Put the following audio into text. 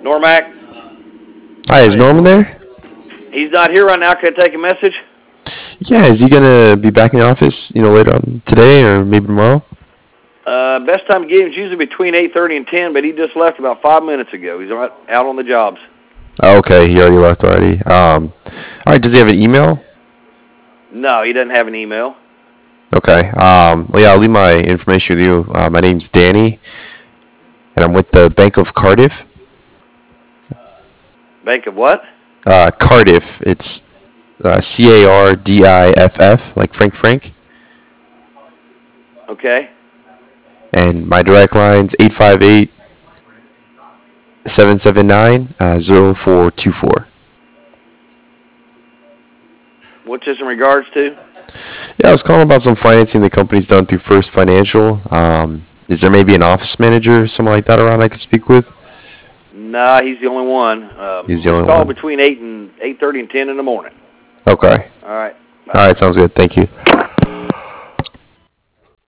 Normac? Hi, is Norman there? He's not here right now. Can I take a message? Yeah, is he gonna be back in the office, later on today or maybe tomorrow? Best time to get him is usually between 8:30 and 10, but he just left about 5 minutes ago. He's out on the jobs. Oh, okay, he already left already. All right, does he have an email? No, he doesn't have an email. Okay. Well, yeah, I'll leave my information with you. My name's Danny, and I'm with the Bank of Cardiff. Bank of what? Cardiff. It's Cardiff, like Frank. Okay. And my direct line's 858-779-0424. What's this in regards to? Yeah, I was calling about some financing the company's done through First Financial. Is there maybe an office manager or something like that around I could speak with? Nah, he's the only one. He's the Just only call one. between 8:30 and 10 in the morning. Okay. All right. All Bye. right, sounds good. Thank you.